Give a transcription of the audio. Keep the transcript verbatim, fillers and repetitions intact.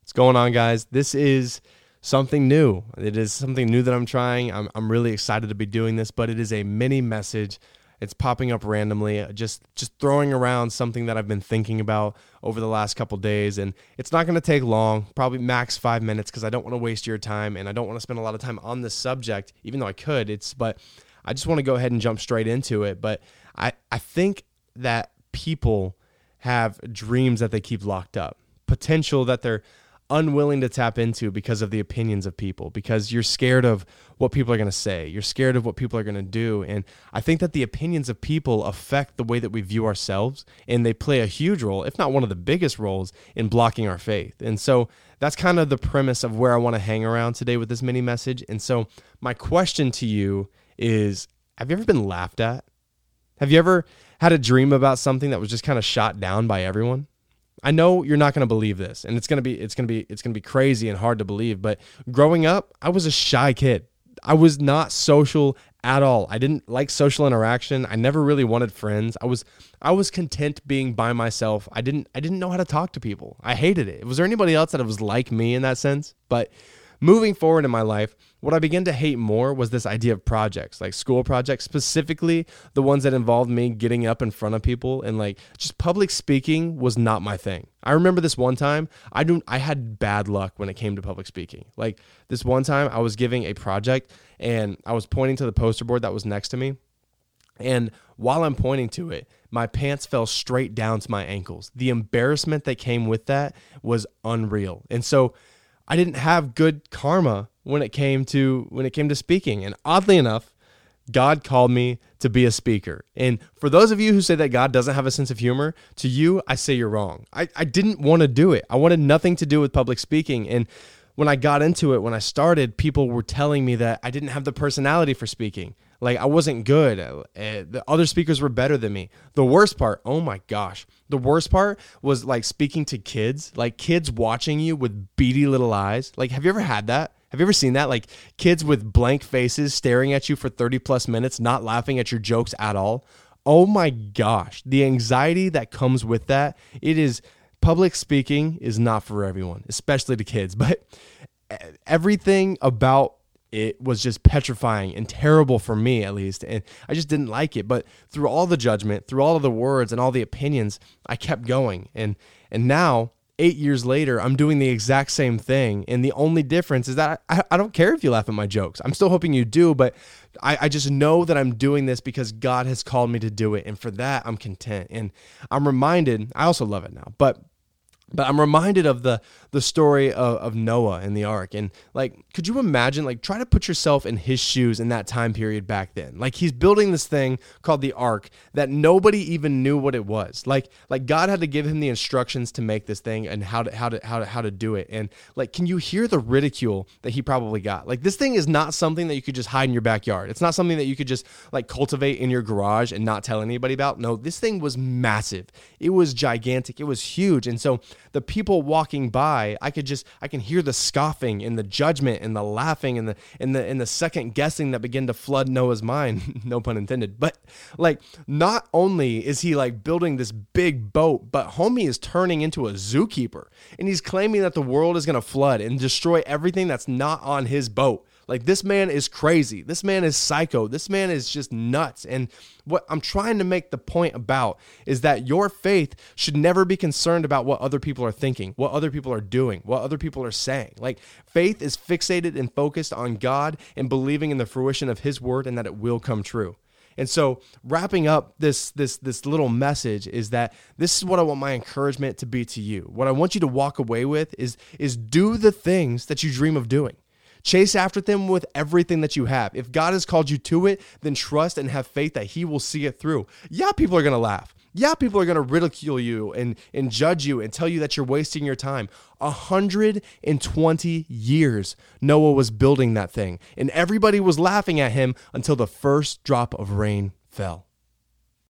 What's going on, guys? This is something new. It is something new that I'm trying. I'm, I'm really excited to be doing this, but it is a mini message. It's popping up randomly, just just throwing around something that I've been thinking about over the last couple days, and it's not going to take long, probably max five minutes, because I don't want to waste your time, and I don't want to spend a lot of time on this subject, even though I could. It's but I just want to go ahead and jump straight into it. But I, I think that people have dreams that they keep locked up, potential that they're unwilling to tap into because of the opinions of people, because you're scared of what people are going to say. You're scared of what people are going to do. And I think that the opinions of people affect the way that we view ourselves, and they play a huge role, if not one of the biggest roles, in blocking our faith. And so that's kind of the premise of where I want to hang around today with this mini message. And so my question to you is, have you ever been laughed at? Have you ever had a dream about something that was just kind of shot down by everyone? I know you're not going to believe this, and it's going to be it's going to be it's going to be crazy and hard to believe, but growing up, I was a shy kid. I was not social at all. I didn't like social interaction. I never really wanted friends. I was I was content being by myself. I didn't I didn't know how to talk to people. I hated it. Was there anybody else that was like me in that sense? But moving forward in my life, what I began to hate more was this idea of projects, like school projects, specifically the ones that involved me getting up in front of people, and like just public speaking was not my thing. I remember this one time, I do, I had bad luck when it came to public speaking. Like this one time I was giving a project and I was pointing to the poster board that was next to me. And while I'm pointing to it, my pants fell straight down to my ankles. The embarrassment that came with that was unreal. And so I didn't have good karma when it came to when it came to speaking. And oddly enough, God called me to be a speaker. And for those of you who say that God doesn't have a sense of humor, to you, I say you're wrong. I, I didn't want to do it. I wanted nothing to do with public speaking. And when I got into it, when I started, people were telling me that I didn't have the personality for speaking. Like I wasn't good. Uh, the other speakers were better than me. The worst part, oh my gosh, the worst part was like speaking to kids, like kids watching you with beady little eyes. Like, have you ever had that? Have you ever seen that? Like kids with blank faces staring at you for thirty plus minutes, not laughing at your jokes at all. Oh my gosh, the anxiety that comes with that. It is, public speaking is not for everyone, especially to kids, but everything about it was just petrifying and terrible for me, at least. And I just didn't like it. But through all the judgment, through all of the words and all the opinions, I kept going. And and now, eight years later, I'm doing the exact same thing. And the only difference is that I, I don't care if you laugh at my jokes. I'm still hoping you do, but I, I just know that I'm doing this because God has called me to do it. And for that, I'm content. And I'm reminded, I also love it now, but But I'm reminded of the the story of, of Noah and the ark. And like, could you imagine, like, try to put yourself in his shoes in that time period back then? Like, he's building this thing called the ark that nobody even knew what it was. Like, like God had to give him the instructions to make this thing and how to how to how to how to do it. And like, can you hear the ridicule that he probably got? Like, this thing is not something that you could just hide in your backyard. It's not something that you could just like cultivate in your garage and not tell anybody about. No, this thing was massive. It was gigantic. It was huge. And so the people walking by, I could just, I can hear the scoffing and the judgment and the laughing and the, and the, and the second guessing that began to flood Noah's mind, no pun intended. But like, not only is he like building this big boat, but homie is turning into a zookeeper, and he's claiming that the world is going to flood and destroy everything that's not on his boat. Like, this man is crazy. This man is psycho. This man is just nuts. And what I'm trying to make the point about is that your faith should never be concerned about what other people are thinking, what other people are doing, what other people are saying. Like, faith is fixated and focused on God and believing in the fruition of his word and that it will come true. And so wrapping up this this this little message is that this is what I want my encouragement to be to you. What I want you to walk away with is is do the things that you dream of doing. Chase after them with everything that you have. If God has called you to it, then trust and have faith that he will see it through. Yeah, people are going to laugh. Yeah, people are going to ridicule you and, and judge you and tell you that you're wasting your time. one hundred twenty years Noah was building that thing, and everybody was laughing at him until the first drop of rain fell.